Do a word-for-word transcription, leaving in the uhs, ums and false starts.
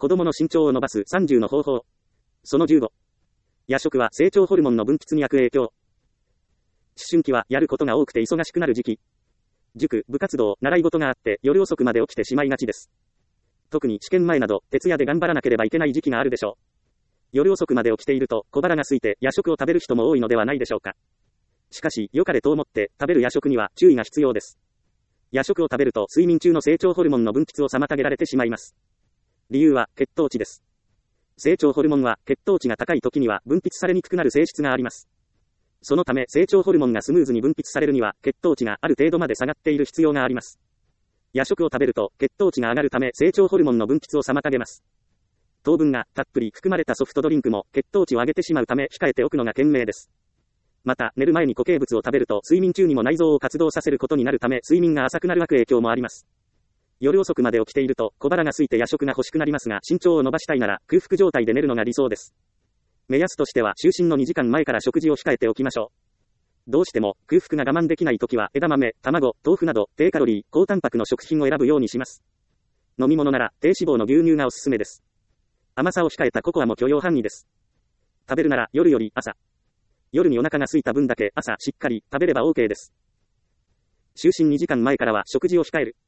子供の身長を伸ばすさんじゅうの方法。そのじゅうご。夜食は成長ホルモンの分泌に悪影響。思春期はやることが多くて忙しくなる時期。塾、部活動、習い事があって夜遅くまで起きてしまいがちです。特に試験前など徹夜で頑張らなければいけない時期があるでしょう。夜遅くまで起きていると小腹が空いて夜食を食べる人も多いのではないでしょうか。しかし良かれと思って食べる夜食には注意が必要です。夜食を食べると睡眠中の成長ホルモンの分泌を妨げられてしまいます。理由は血糖値です。成長ホルモンは血糖値が高い時には分泌されにくくなる性質があります。そのため成長ホルモンがスムーズに分泌されるには血糖値がある程度まで下がっている必要があります。夜食を食べると血糖値が上がるため成長ホルモンの分泌を妨げます。糖分がたっぷり含まれたソフトドリンクも血糖値を上げてしまうため控えておくのが賢明です。また寝る前に固形物を食べると睡眠中にも内臓を活動させることになるため睡眠が浅くなる悪影響もあります。夜遅くまで起きていると小腹が空いて夜食が欲しくなりますが身長を伸ばしたいなら空腹状態で寝るのが理想です。目安としては就寝のにじかんまえから食事を控えておきましょう。どうしても空腹が我慢できないときは枝豆、卵、豆腐など低カロリー、高タンパクの食品を選ぶようにします。飲み物なら低脂肪の牛乳がおすすめです。甘さを控えたココアも許容範囲です。食べるなら夜より朝。夜にお腹が空いた分だけ朝しっかり食べれば OK です。就寝にじかんまえからは食事を控える。